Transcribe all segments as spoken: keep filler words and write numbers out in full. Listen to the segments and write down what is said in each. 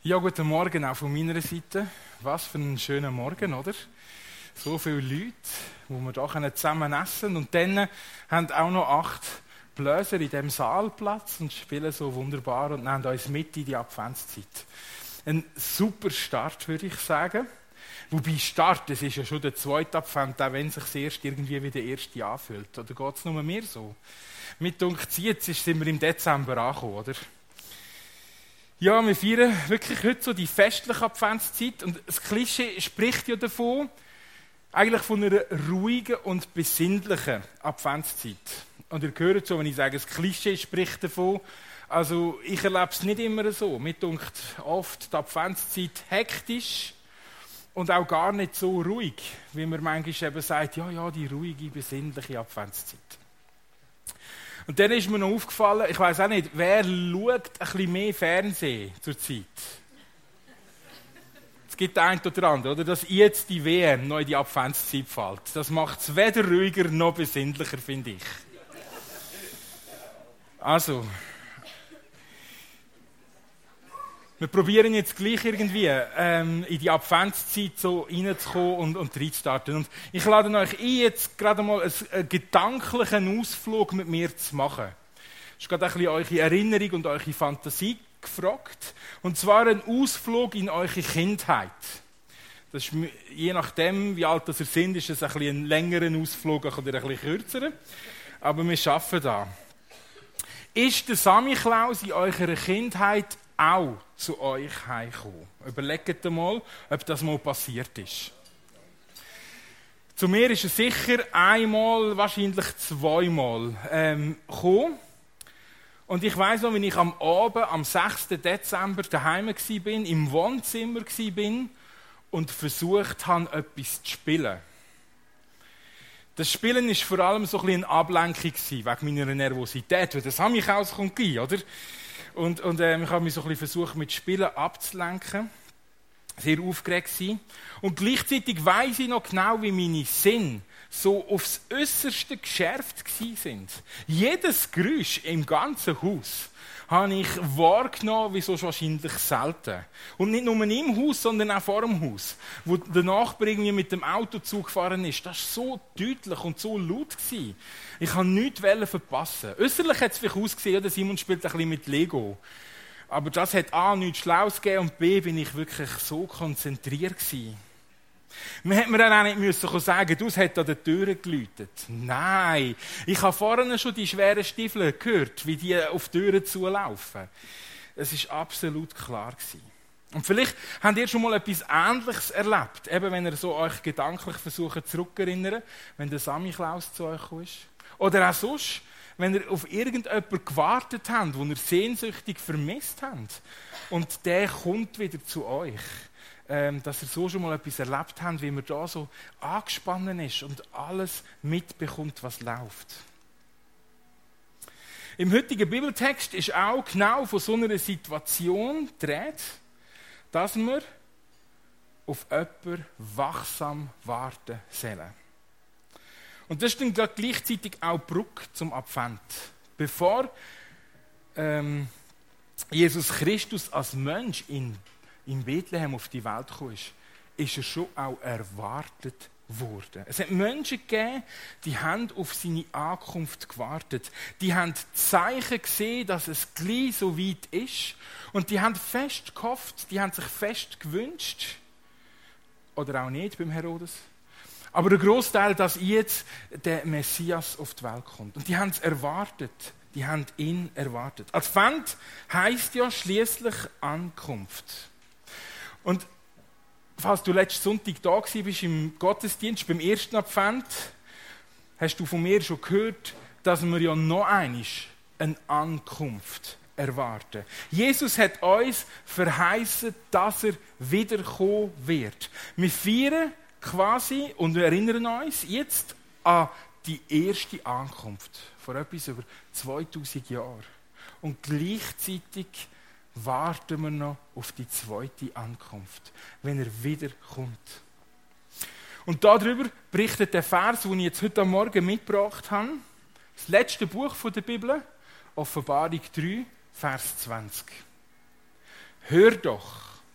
Ja, guten Morgen auch von meiner Seite. Was für ein schöner Morgen, oder? So viele Leute, wo wir hier zusammen essen können. Und dann haben auch noch acht Bläser in diesem Saal Platz und spielen so wunderbar und nehmen uns mit in die Adventszeit. Ein super Start, würde ich sagen. Wobei Start, das ist ja schon der zweite Advent, auch wenn es sich erst irgendwie wie der erste anfühlt. Oder geht es nur mir so? Mit dunkt jetzt sind wir im Dezember angekommen, oder? Ja, wir feiern wirklich heute so die festliche Adventszeit und das Klischee spricht ja davon, eigentlich von einer ruhigen und besinnlichen Adventszeit. Und ihr hört so, wenn ich sage, das Klischee spricht davon, also ich erlebe es nicht immer so. Mir dunkt oft die Adventszeit hektisch und auch gar nicht so ruhig, wie man manchmal eben sagt, ja, ja, die ruhige, besinnliche Adventszeit. Und dann ist mir noch aufgefallen, ich weiss auch nicht, wer schaut ein bisschen mehr Fernsehen zur Zeit? Es gibt den einen oder anderen, oder? Dass jetzt die W M noch in die Adventszeit fällt. Das macht es weder ruhiger noch besinnlicher, finde ich. Also, wir probieren jetzt gleich irgendwie ähm, in die Adventszeit so reinzukommen und, und reinzustarten. Und ich lade euch ein, jetzt gerade mal einen, einen gedanklichen Ausflug mit mir zu machen. Das ist gerade ein bisschen eure Erinnerung und eure Fantasie gefragt. Und zwar ein Ausflug in eure Kindheit. Das ist, je nachdem, wie alt ihr seid, ist es ein bisschen ein längerer Ausflug oder ein bisschen kürzerer. Aber wir arbeiten da. Ist der Samichlaus in eurer Kindheit auch zu euch heimkommen? Überlegt mal, ob das mal passiert ist. Zu mir ist er sicher einmal, wahrscheinlich zweimal ähm, gekommen. Und ich weiss noch, wenn ich am Abend, am sechsten Dezember daheim war, im Wohnzimmer war und versucht habe, etwas zu spielen. Das Spielen war vor allem so ein bisschen eine Ablenkung wegen meiner Nervosität, weil das Samichlaus kommt rein, oder? Und, und äh, ich habe mich so ein bisschen versucht, mit Spielen abzulenken. Sehr aufgeregt sein. Und gleichzeitig weiss ich noch genau, wie meine Sinne so aufs Äußerste geschärft waren. Jedes Geräusch im ganzen Haus habe ich wahrgenommen, wie so wahrscheinlich selten. Und nicht nur im Haus, sondern auch vor dem Haus. Wo der Nachbar irgendwie mit dem Auto zugefahren ist. Das war so deutlich und so laut gewesen. Ich wollte nichts verpassen. Äußerlich hat es vielleicht ausgesehen, der Simon spielt ein bisschen mit Lego. Aber das hat A, nichts Schlaues gegeben und B, bin ich wirklich so konzentriert gewesen. Man hätte mir dann auch nicht müssen sagen, du, es hat an der Tür geläutet. Nein, ich habe vorne schon die schweren Stiefel gehört, wie die auf die Türen zulaufen. Es war absolut klar gewesen. Und vielleicht habt ihr schon mal etwas Ähnliches erlebt, eben wenn ihr so euch gedanklich versucht zurückerinnern, wenn der Samichlaus zu euch kam. Oder auch sonst, wenn ihr auf irgendjemanden gewartet habt, den ihr sehnsüchtig vermisst habt. Und der kommt wieder zu euch. Ähm, dass ihr so schon mal etwas erlebt habt, wie man da so angespannt ist und alles mitbekommt, was läuft. Im heutigen Bibeltext ist auch genau von so einer Situation die Rede, dass wir auf jemanden wachsam warten sollen. Und das ist dann gleichzeitig auch die Brücke zum Advent. Bevor ähm, Jesus Christus als Mensch in in Bethlehem auf die Welt kam, ist er schon auch erwartet worden. Es hat Menschen gegeben, die haben auf seine Ankunft gewartet. Die haben Zeichen gesehen, dass es gleich so weit ist. Und die haben fest gehofft, die haben sich fest gewünscht. Oder auch nicht beim Herodes. Aber der Großteil, dass jetzt der Messias auf die Welt kommt. Und die haben es erwartet. Die haben ihn erwartet. Advent heisst ja schließlich Ankunft. Und falls du letzten Sonntag da warst im Gottesdienst, beim ersten Advent, hast du von mir schon gehört, dass wir ja noch einmal eine Ankunft erwarten. Jesus hat uns verheißen, dass er wiederkommen wird. Wir feiern quasi und wir erinnern uns jetzt an die erste Ankunft vor etwas über zweitausend Jahren. Und gleichzeitig warten wir noch auf die zweite Ankunft, wenn er wiederkommt. Und darüber berichtet der Vers, den ich jetzt heute Morgen mitgebracht habe, das letzte Buch der Bibel, Offenbarung drei, Vers zwanzig. Hör doch,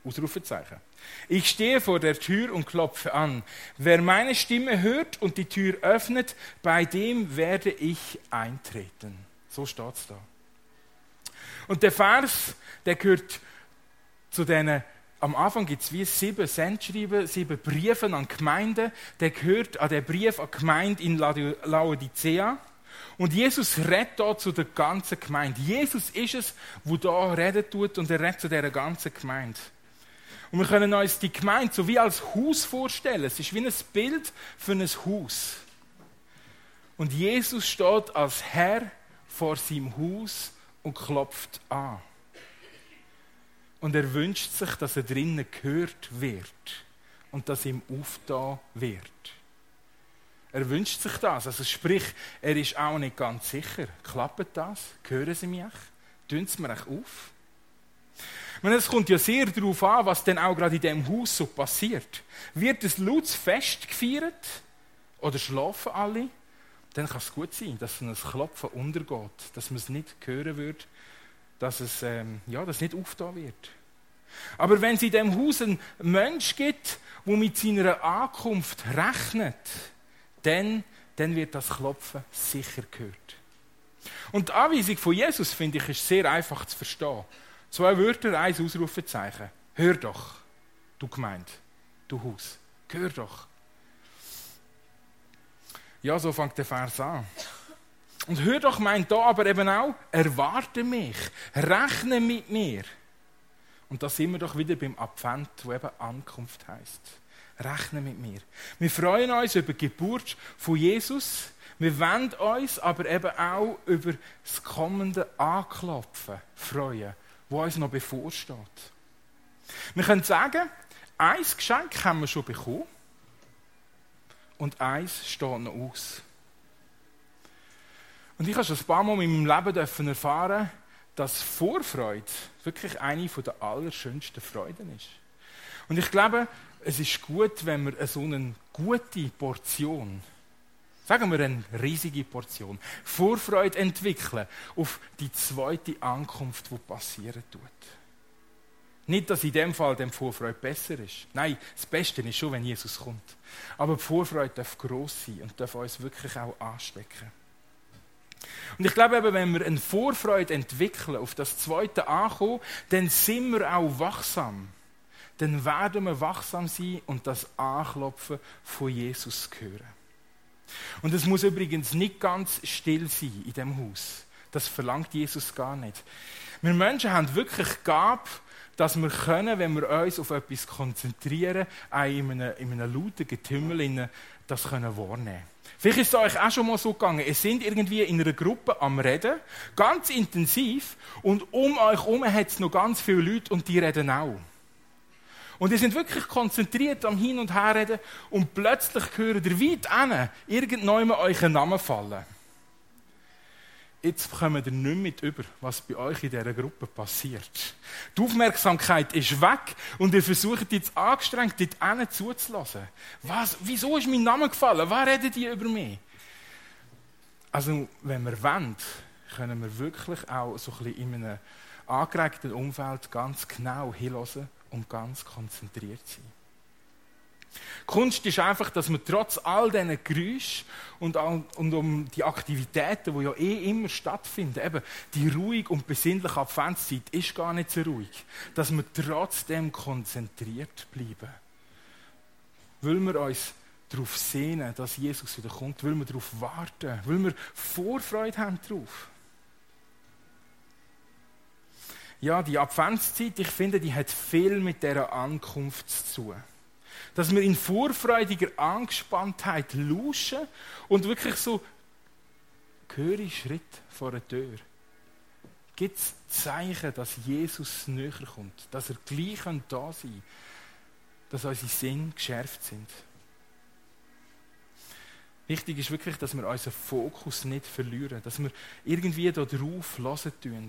Ausrufezeichen. Ich stehe vor der Tür und klopfe an. Wer meine Stimme hört und die Tür öffnet, bei dem werde ich eintreten. So steht es da. Und der Vers, der gehört zu diesen, am Anfang gibt es wie sieben Sendschreiben, sieben Briefe an Gemeinden. Der gehört an den Brief an die Gemeinde in Laodicea. Und Jesus redet hier zu der ganzen Gemeinde. Jesus ist es, der hier reden tut, und er redet zu dieser ganzen Gemeinde. Und wir können uns die Gemeinde so wie als Haus vorstellen. Es ist wie ein Bild für ein Haus. Und Jesus steht als Herr vor seinem Haus und klopft an. Und er wünscht sich, dass er drinnen gehört wird und dass ihm aufgetan wird. Er wünscht sich das. Also sprich, er ist auch nicht ganz sicher. Klappt das? Hören Sie mich? Tun Sie mir auf? Ich meine, es kommt ja sehr darauf an, was denn auch gerade in diesem Haus so passiert. Wird ein lautes Fest gefeiert oder schlafen alle? Dann kann es gut sein, dass ein Klopfen untergeht, dass man es nicht hören wird, dass es ähm, ja, dass nicht aufgetan wird. Aber wenn es in diesem Haus einen Mensch gibt, der mit seiner Ankunft rechnet, dann, dann wird das Klopfen sicher gehört. Und die Anweisung von Jesus, finde ich, ist sehr einfach zu verstehen. Zwei Wörter, ein Ausrufezeichen. Hör doch, du Gemeinde, du Haus. Hör doch. Ja, so fängt der Vers an. Und hör doch meint da aber eben auch, erwarte mich, rechne mit mir. Und da sind wir doch wieder beim Advent, wo eben Ankunft heisst. Rechne mit mir. Wir freuen uns über die Geburt von Jesus. Wir wollen uns aber eben auch über das kommende Anklopfen freuen, das uns noch bevorsteht. Wir können sagen, ein Geschenk haben wir schon bekommen und eins steht noch aus. Und ich habe schon ein paar Mal in meinem Leben erfahren, dass Vorfreude wirklich eine der allerschönsten Freuden ist. Und ich glaube, es ist gut, wenn wir so eine gute Portion, sagen wir eine riesige Portion, Vorfreude entwickeln auf die zweite Ankunft, die passieren tut. Nicht, dass in dem Fall die Vorfreude besser ist. Nein, das Beste ist schon, wenn Jesus kommt. Aber die Vorfreude darf gross sein und darf uns wirklich auch anstecken. Und ich glaube eben, wenn wir eine Vorfreude entwickeln, auf das zweite Ankommen, dann sind wir auch wachsam. Dann werden wir wachsam sein und das Anklopfen von Jesus hören. Und es muss übrigens nicht ganz still sein in diesem Haus. Das verlangt Jesus gar nicht. Wir Menschen haben wirklich die Gabe, dass wir können, wenn wir uns auf etwas konzentrieren, auch in einem, in einem lauten Getümmel das können wahrnehmen. Vielleicht ist es euch auch schon mal so gegangen, ihr seid irgendwie in einer Gruppe am Reden, ganz intensiv, und um euch herum hat es noch ganz viele Leute und die reden auch. Und ihr seid wirklich konzentriert am Hin- und Herreden und plötzlich hören ihr weit hin, irgendwann euren Namen fallen. Jetzt kommt ihr nicht mit über, was bei euch in dieser Gruppe passiert. Die Aufmerksamkeit ist weg und ihr versucht jetzt angestrengt, dort hinten zuzulassen. Was? Wieso ist mein Name gefallen? Was reden die über mich? Also, wenn wir wollen, können wir wirklich auch so ein bisschen in einem angeregten Umfeld ganz genau hinhören und ganz konzentriert sein. Kunst ist einfach, dass man trotz all diesen Geräuschen und, und um die Aktivitäten, die ja eh immer stattfinden, eben die ruhig und besinnliche Adventszeit ist gar nicht so ruhig, dass wir trotzdem konzentriert bleiben. Weil wir uns darauf sehnen, dass Jesus wieder kommt, weil wir darauf warten, weil wir Vorfreude haben darauf. Ja, die Adventszeit, ich finde, die hat viel mit dieser Ankunft zu tun. Dass wir in vorfreudiger Angespanntheit lauschen und wirklich so gehöre Schritt vor der Tür. Gibt es Zeichen, dass Jesus näher kommt, dass er gleich da sein kann, dass unsere Sinne geschärft sind. Wichtig ist wirklich, dass wir unseren Fokus nicht verlieren, dass wir irgendwie da drauf hören tun.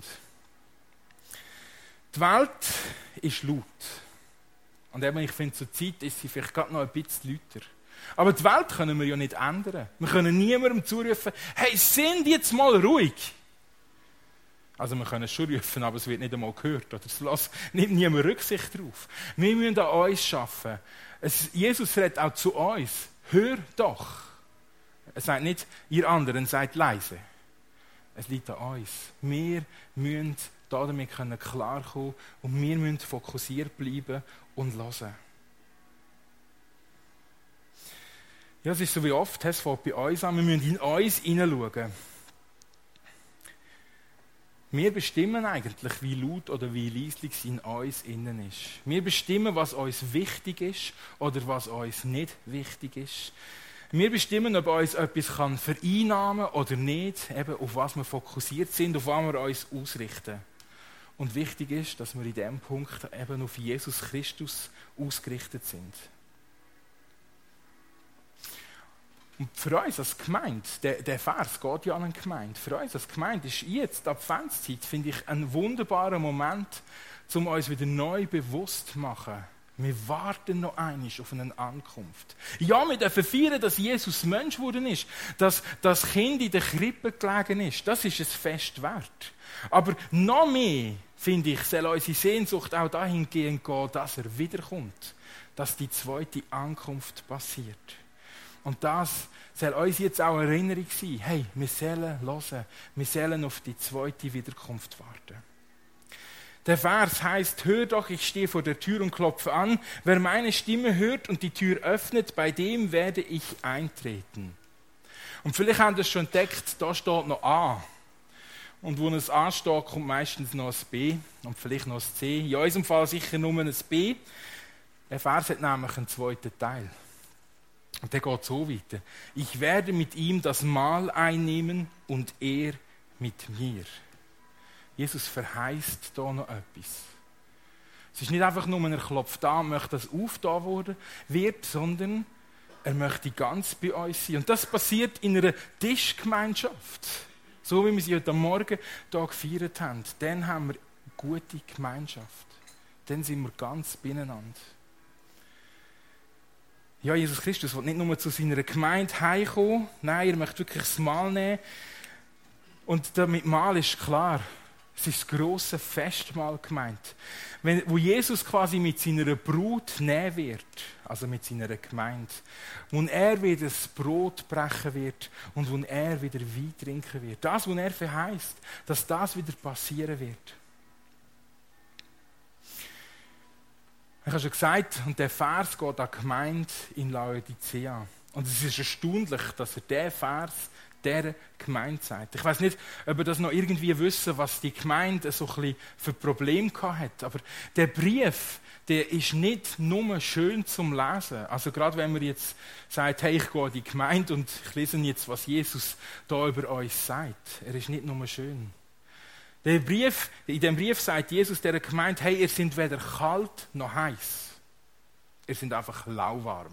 Die Welt ist laut. Und eben, ich finde, zur Zeit ist sie vielleicht gerade noch ein bisschen lauter. Aber die Welt können wir ja nicht ändern. Wir können niemandem zurufen, hey, sind jetzt mal ruhig. Also wir können es schon rufen, aber es wird nicht einmal gehört. Oder es lässt, nimmt niemand Rücksicht darauf. Wir müssen an uns arbeiten. Es, Jesus redet auch zu uns. Hör doch. Er sagt nicht, ihr anderen seid leise. Es liegt an uns. Wir müssen damit klarkommen und wir müssen fokussiert bleiben und hören. Ja, es ist so wie oft, es fängt bei uns an, wir müssen in uns hineinschauen. Wir bestimmen eigentlich, wie laut oder wie leislich es in uns innen ist. Wir bestimmen, was uns wichtig ist oder was uns nicht wichtig ist. Wir bestimmen, ob uns etwas kann vereinnahmen oder nicht, eben auf was wir fokussiert sind, auf was wir uns ausrichten. Und wichtig ist, dass wir in diesem Punkt eben auf Jesus Christus ausgerichtet sind. Und für uns als Gemeinde, der, der Vers geht ja an eine Gemeinde, für uns als Gemeinde ist jetzt die Adventszeit, finde ich, ein wunderbarer Moment, um uns wieder neu bewusst zu machen. Wir warten noch einmal auf eine Ankunft. Ja, wir dürfen feiern, dass Jesus Mensch geworden ist, dass das Kind in der Krippe gelegen ist. Das ist es fest wert. Aber noch mehr, finde ich, soll unsere Sehnsucht auch dahingehend gehen, dass er wiederkommt, dass die zweite Ankunft passiert. Und das soll uns jetzt auch eine Erinnerung sein. Hey, wir sollen hören. Wir sollen auf die zweite Wiederkunft warten. Der Vers heißt: Hör doch, ich stehe vor der Tür und klopfe an. Wer meine Stimme hört und die Tür öffnet, bei dem werde ich eintreten. Und vielleicht haben Sie es schon entdeckt, da steht noch A. Und wo ein A steht, kommt meistens noch ein B und vielleicht noch ein C. In unserem Fall sicher nur ein B. Der Vers hat nämlich einen zweiten Teil. Und der geht so weiter. Ich werde mit ihm das Mahl einnehmen und er mit mir. Jesus verheißt da noch etwas. Es ist nicht einfach nur, er klopft an und möchte, dass aufgetan worden wird, sondern er möchte ganz bei uns sein. Und das passiert in einer Tischgemeinschaft. So wie wir sie heute Morgen hier gefeiert haben. Dann haben wir eine gute Gemeinschaft. Dann sind wir ganz beieinander. Ja, Jesus Christus will nicht nur zu seiner Gemeinde heimkommen. Nein, er möchte wirklich das Mahl nehmen. Und damit Mahl ist klar, es ist das grosse Festmahl gemeint. Wenn, wo Jesus quasi mit seiner Brut nehmen wird, also mit seiner Gemeinde, wo er wieder das Brot brechen wird und wo er wieder Wein trinken wird. Das, was er verheißt, dass das wieder passieren wird. Ich habe schon gesagt, und der Vers geht an die Gemeinde in Laodicea. Und es ist erstaunlich, dass er diesen Vers dieser Gemeinde sagt. Ich weiß nicht, ob ihr das noch irgendwie wissen, was die Gemeinde so ein bisschen für Probleme hat. Aber der Brief, der ist nicht nur schön zum Lesen. Also gerade wenn man jetzt sagt, hey, ich gehe in die Gemeinde und ich lese jetzt, was Jesus da über uns sagt. Er ist nicht nur schön. Der Brief, in dem Brief sagt Jesus der Gemeinde, hey, ihr seid weder kalt noch heiß. Ihr seid einfach lauwarm.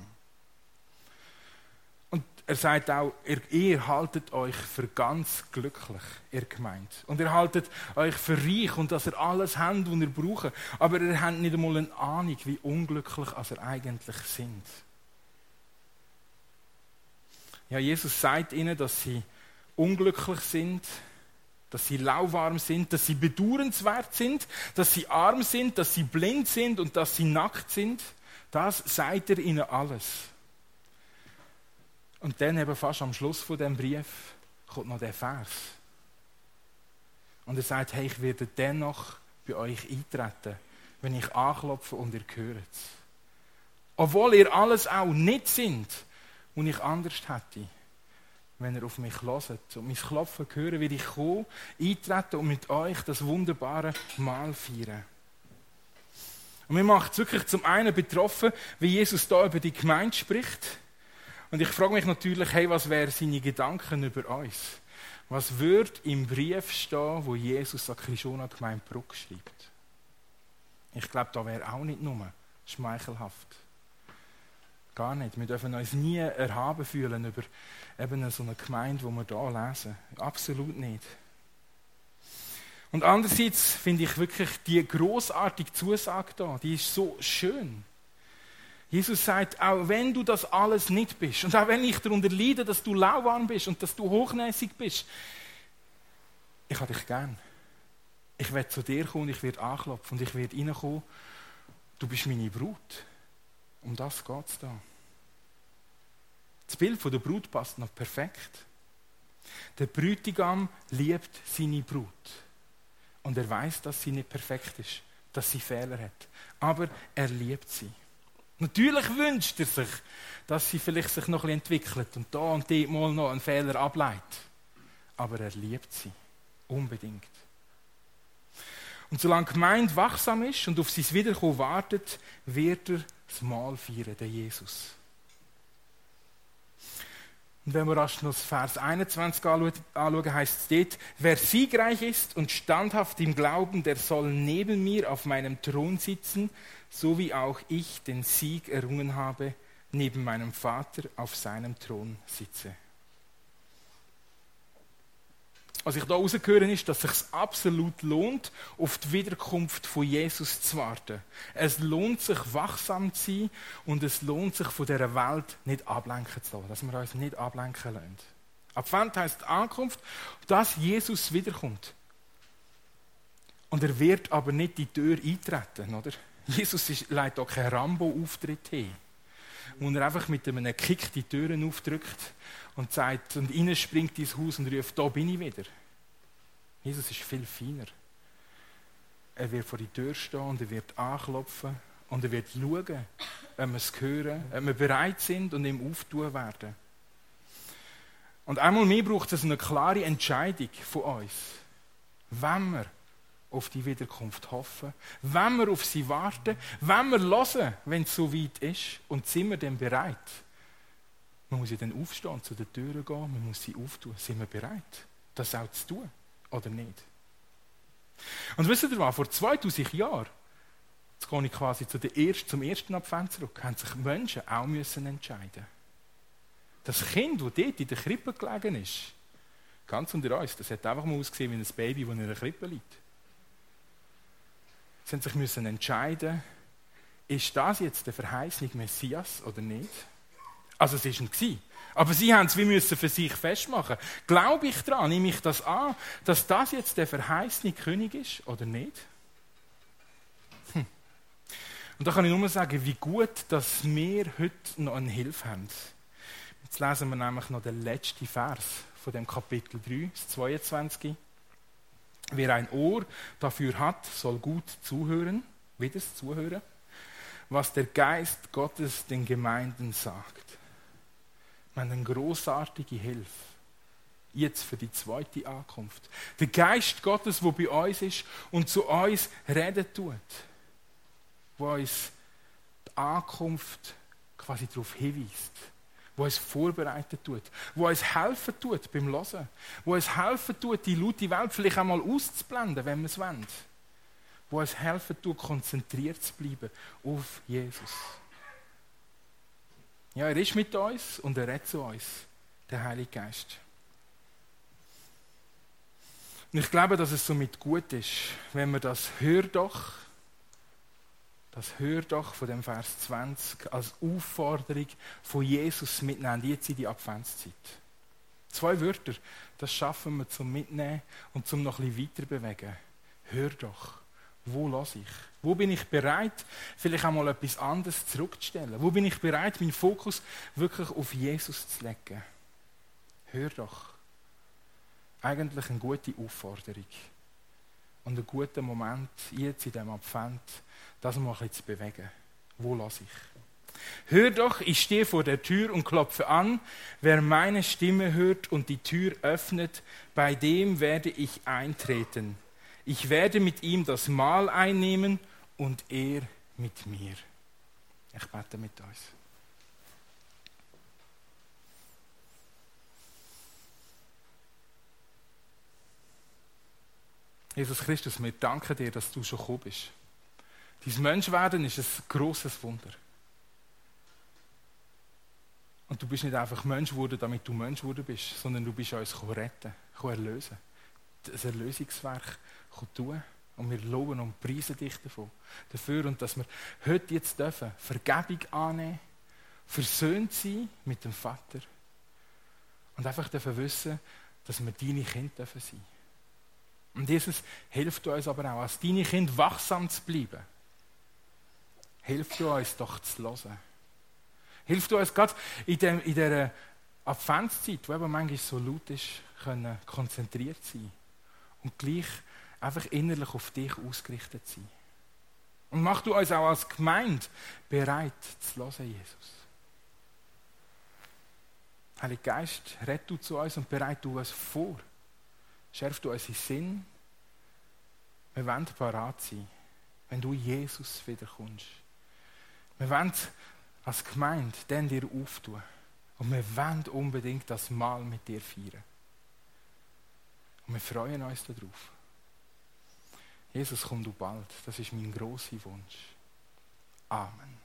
Und er sagt auch, ihr, ihr haltet euch für ganz glücklich, ihr Gemeinde. Und ihr haltet euch für reich und dass ihr alles habt, was ihr braucht. Aber ihr habt nicht einmal eine Ahnung, wie unglücklich ihr eigentlich sind. Ja, Jesus sagt ihnen, dass sie unglücklich sind, dass sie lauwarm sind, dass sie bedauernswert sind, dass sie arm sind, dass sie blind sind und dass sie nackt sind. Das sagt er ihnen alles. Und dann eben fast am Schluss von dem Brief kommt noch der Vers. Und er sagt, hey, ich werde dennoch bei euch eintreten, wenn ich anklopfe und ihr hört es. Obwohl ihr alles auch nicht sind, und ich anders hätte. Wenn ihr auf mich hört und mein Klopfen hören, werde ich kommen, eintreten und mit euch das wunderbare Mahl feiern. Und mir macht es wirklich zum einen betroffen, wie Jesus da über die Gemeinde spricht. Und ich frage mich natürlich, hey, was wären seine Gedanken über uns? Was würde im Brief stehen, wo Jesus an die Krishona-Gemeinde Bruck schreibt? Ich glaube, da wäre auch nicht nur schmeichelhaft. Gar nicht. Wir dürfen uns nie erhaben fühlen über eben so eine Gemeinde, die wir hier lesen. Absolut nicht. Und andererseits finde ich wirklich die grossartige Zusage da, die ist so schön. Jesus sagt, auch wenn du das alles nicht bist und auch wenn ich darunter leide, dass du lauwarm bist und dass du hochnäsig bist, ich habe dich gern. Ich werde zu dir kommen, ich werde anklopfen und ich werde reinkommen. Du bist meine Brut. Um das geht es da. Das Bild von der Brut passt noch perfekt. Der Bräutigam liebt seine Brut. Und er weiß, dass sie nicht perfekt ist, dass sie Fehler hat. Aber er liebt sie. Natürlich wünscht er sich, dass sie vielleicht sich noch ein bisschen entwickelt und da und dort mal noch einen Fehler ableitet. Aber er liebt sie. Unbedingt. Und solange die Gemeinde wachsam ist und auf sein Wiederkommen wartet, wird er das Mahl feiern, der Jesus. Und wenn wir erst noch das Vers einundzwanzig anschauen, heißt es dort, wer siegreich ist und standhaft im Glauben, der soll neben mir auf meinem Thron sitzen, so wie auch ich den Sieg errungen habe, neben meinem Vater auf seinem Thron sitze. Was ich da rausgehöre, ist, dass es sich absolut lohnt, auf die Wiederkunft von Jesus zu warten. Es lohnt sich, wachsam zu sein und es lohnt sich, von dieser Welt nicht ablenken zu lassen, dass wir uns nicht ablenken lassen. Advent heisst Ankunft, dass Jesus wiederkommt. Und er wird aber nicht die Tür eintreten, oder? Jesus ist, leitet auch keinen Rambo-Auftritt hin, wo er einfach mit einem Kick die Türen aufdrückt und sagt und reinspringt ins Haus und ruft, da bin ich wieder. Jesus ist viel feiner. Er wird vor die Tür stehen und er wird anklopfen und er wird schauen, wenn wir es hören, wenn wir bereit sind und ihm auftun werden. Und einmal mehr braucht es eine klare Entscheidung von uns. Wenn wir auf die Wiederkunft hoffen, wenn wir auf sie warten, wenn wir hören, wenn es so weit ist, und sind wir dann bereit? Man muss ja dann aufstehen, zu den Türen gehen, man muss sie auftun. Sind wir bereit, das auch zu tun oder nicht? Und wisst ihr was, vor zweitausend Jahren, jetzt gehe ich quasi zu der ersten, zum ersten Advent zurück, haben sich Menschen auch müssen entscheiden. Das Kind, das dort in der Krippe gelegen ist, ganz unter uns, das hat einfach mal ausgesehen wie ein Baby, das in einer Krippe liegt. Sie mussten sich müssen entscheiden, ist das jetzt der verheißene Messias oder nicht? Also es war ihn. Aber sie haben es wie müssen für sich festmachen. Glaube ich daran, nehme ich das an, dass das jetzt der verheißene König ist oder nicht? Hm. Und da kann ich nur sagen, wie gut, dass wir heute noch eine Hilfe haben. Jetzt lesen wir nämlich noch den letzten Vers von dem Kapitel drei, das zweiundzwanzig. Wer ein Ohr dafür hat, soll gut zuhören, wieder zuhören, was der Geist Gottes den Gemeinden sagt. Wir haben eine grossartige Hilfe. Jetzt für die zweite Ankunft. Der Geist Gottes, der bei uns ist und zu uns reden tut. Der uns die Ankunft quasi darauf hinweist. Der uns vorbereiten tut. Der uns helfen tut beim Hören. Der uns helfen tut, die laute Welt vielleicht einmal auszublenden, wenn wir es wollen. Der uns helfen tut, konzentriert zu bleiben auf Jesus. Ja, er ist mit uns und er redet zu uns, der Heilige Geist. Und ich glaube, dass es somit gut ist, wenn wir das Hör doch, das Hör doch von dem Vers zwanzig als Aufforderung von Jesus mitnehmen, jetzt in die Adventszeit. Zwei Wörter, das schaffen wir zum Mitnehmen und zum noch ein bisschen weiter bewegen. Hör doch. Wo lasse ich? Wo bin ich bereit, vielleicht einmal etwas anderes zurückzustellen? Wo bin ich bereit, meinen Fokus wirklich auf Jesus zu legen? Hör doch. Eigentlich eine gute Aufforderung. Und ein guter Moment, jetzt in diesem Advent, das mal ein bisschen zu bewegen. Wo lasse ich? Hör doch, ich stehe vor der Tür und klopfe an. Wer meine Stimme hört und die Tür öffnet, bei dem werde ich eintreten. Ich werde mit ihm das Mahl einnehmen und er mit mir. Ich bete mit uns. Jesus Christus, wir danken dir, dass du schon gekommen bist. Dein Menschwerden ist ein grosses Wunder. Und du bist nicht einfach Mensch geworden, damit du Mensch geworden bist, sondern du bist uns retten, erlösen. Das Erlösungswerk tun. Und wir loben und preisen dich davon, dafür. Und dass wir heute jetzt dürfen Vergebung annehmen, versöhnt sein mit dem Vater. Und einfach dürfen wissen, dass wir deine Kinder dürfen sein. Und Jesus hilft uns aber auch, als deine Kinder wachsam zu bleiben. Hilf du uns doch zu hören. Hilf du uns gerade in, dem, in dieser Adventszeit, die eben manchmal so laut ist, können konzentriert sein und gleich einfach innerlich auf dich ausgerichtet sein. Und mach du uns auch als Gemeinde bereit zu hören, Jesus. Heiliger Geist, red du zu uns und bereit du uns vor. Schärf du unseren Sinn. Wir wollen parat sein, wenn du Jesus wiederkommst. Wir wollen als Gemeinde dann dir auftun. Und wir wollen unbedingt das Mahl mit dir feiern. Und wir freuen uns darauf. Jesus, komm du bald. Das ist mein grosser Wunsch. Amen.